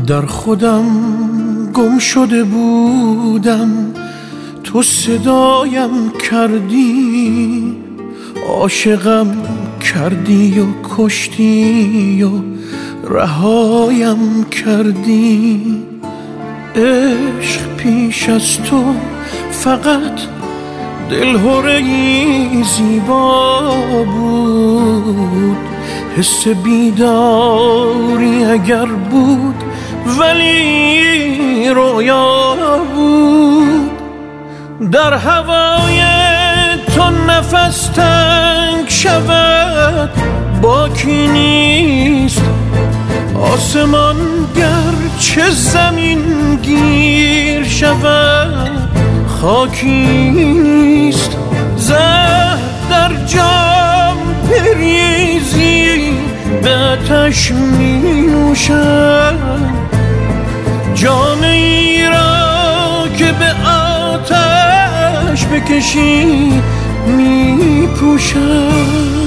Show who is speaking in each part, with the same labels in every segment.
Speaker 1: در خودم گم شده بودم، تو صدایم کردی، عاشقم کردی و کشتی و رهایم کردی. عشق پیش از تو فقط دلهره‌ای زیبا بود، حس بیداری اگر بود ولی رویا بود. در هوای تو نفس تنگ شود باکی نیست، آسمان گرچه زمین گیر شود خاکی نیست. زهر در جام بریزی به آتش می نوشم، جام ای را که به آتش بکشی می پوشم.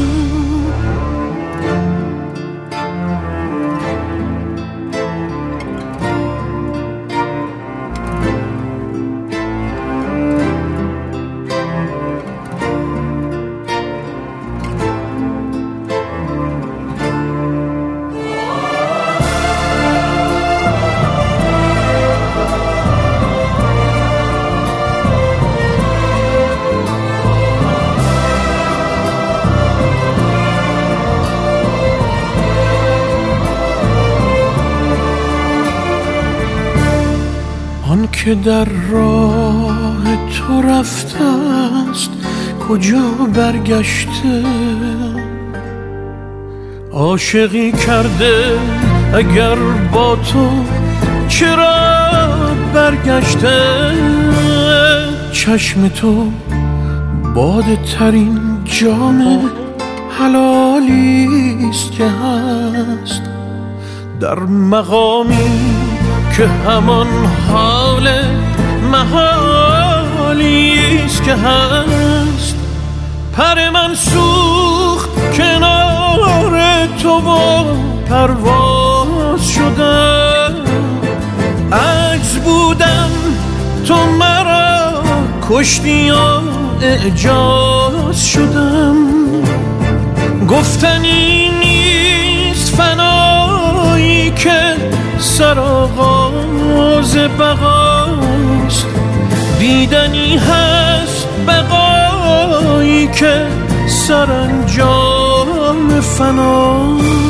Speaker 1: آن که در راه تو رفته است کجا برگشته، عاشقی کرده اگر با تو چرا برگشته. چشم تو باده ترین جام حلالیست که هست، در مقامی که همان حال محالیست که هست. پر من سوخت کنار تو و پرواز شدم، عجز بودم تو مرا کشتی و اعجاز شدم. گفتنی نیست فنایی که سرآغاز بقاست، دیدنی هست بقایی که سرانجام فناست.